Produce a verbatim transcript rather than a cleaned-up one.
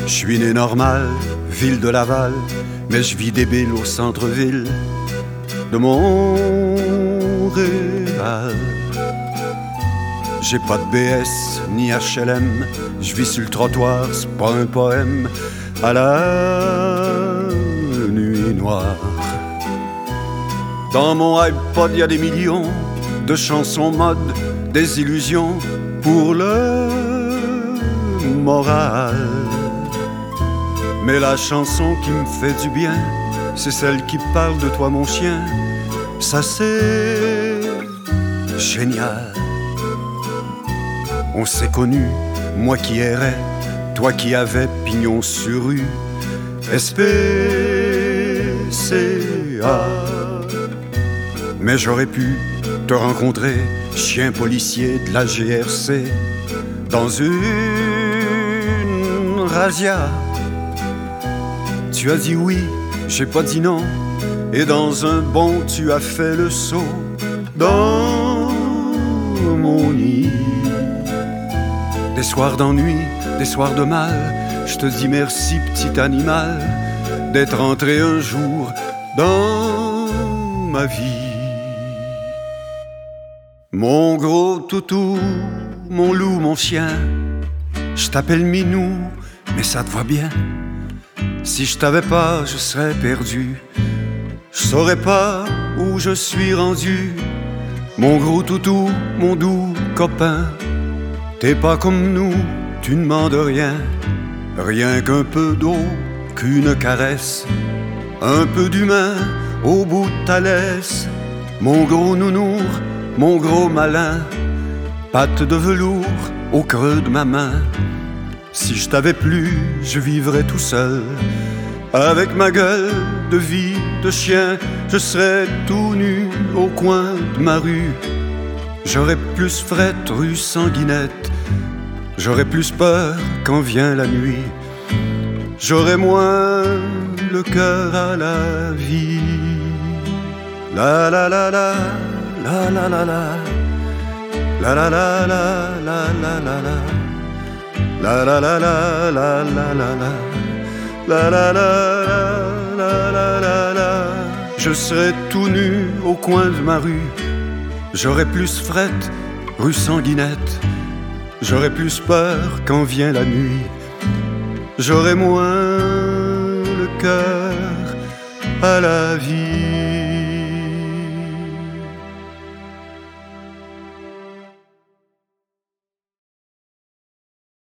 Je suis né normal, ville de Laval, mais je vis débile au centre-ville de Montréal. J'ai pas de B S ni H L M, je vis sur le trottoir, c'est pas un poème à la nuit noire. Dans mon iPod, y a des millions de chansons mode, des illusions pour le moral. Mais la chanson qui me fait du bien, c'est celle qui parle de toi mon chien. Ça c'est génial. On s'est connus, moi qui errais, toi qui avais pignon sur rue. S P C A. Mais j'aurais pu te rencontrer, chien policier de la G R C, dans une razzia. Tu as dit oui, j'ai pas dit non, et dans un bond tu as fait le saut dans mon nid. Des soirs d'ennui, des soirs de mal, je te dis merci petit animal d'être entré un jour dans ma vie. Mon gros toutou, mon loup, mon chien, je t'appelle Minou, mais ça te va bien. Si je t'avais pas, je serais perdu, je saurais pas où je suis rendu. Mon gros toutou, mon doux copain, t'es pas comme nous, tu ne demandes rien, rien qu'un peu d'eau, qu'une caresse, un peu d'humain au bout de ta laisse. Mon gros nounours, mon gros malin, patte de velours au creux de ma main. Si je t'avais plus, je vivrais tout seul, avec ma gueule de vie de chien. Je serais tout nu au coin de ma rue. J'aurais plus frette rue Sanguinette, j'aurais plus peur quand vient la nuit. J'aurais moins le cœur à la vie. La la la la, la la la la, la la la la, la la la la, la la la la, la la la la, la la la la, la la la. Je serais tout nu au coin de ma rue. J'aurais plus frette rue Sanguinette, j'aurais plus peur quand vient la nuit. J'aurais moins le cœur à la vie.